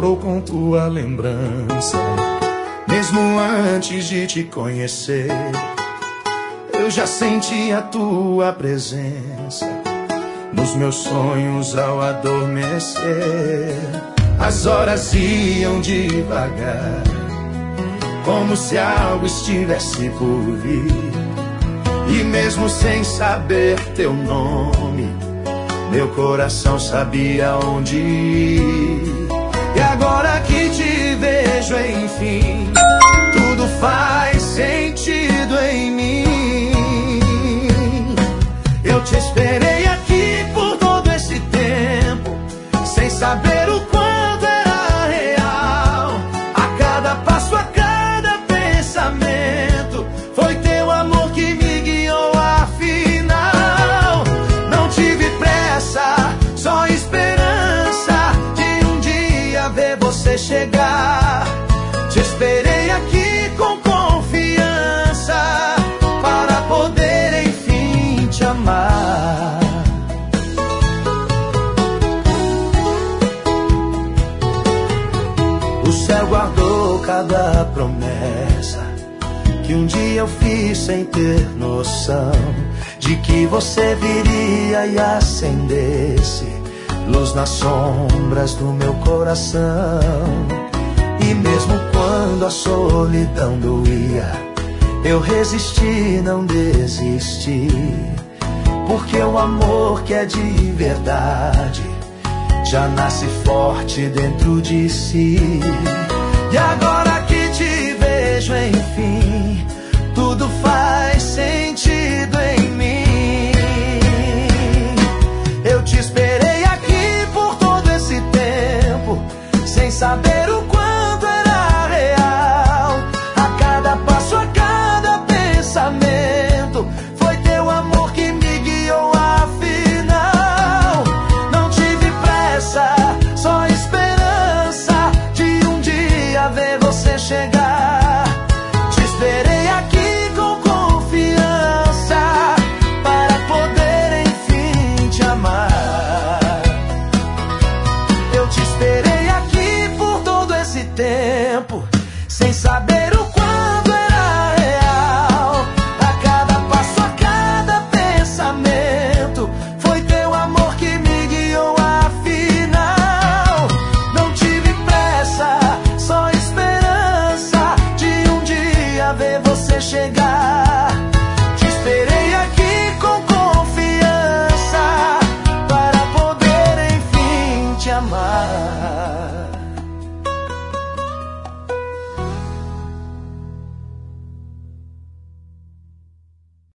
ficou com tua lembrança. Mesmo antes de te conhecer, eu já senti a tua presença nos meus sonhos ao adormecer. As horas iam devagar, como se algo estivesse por vir. E mesmo sem saber teu nome, meu coração sabia onde ir. E agora que te vejo, enfim, tudo faz sentido em mim. Eu te esperei aqui por todo esse tempo, sem saber o quanto era real. A cada passo, a cada pensamento, foi teu amor que me guiou. Afinal, não tive pressa, só esperança de um dia ver você chegar. Te esperei aqui com confiança para poder enfim te amar. O céu guardou cada promessa que um dia eu fiz sem ter noção de que você viria e acendesse luz nas sombras do meu coração. E mesmo quando a solidão doía, eu resisti, não desisti, porque o amor que é de verdade já nasce forte dentro de si. E agora que te vejo, enfim,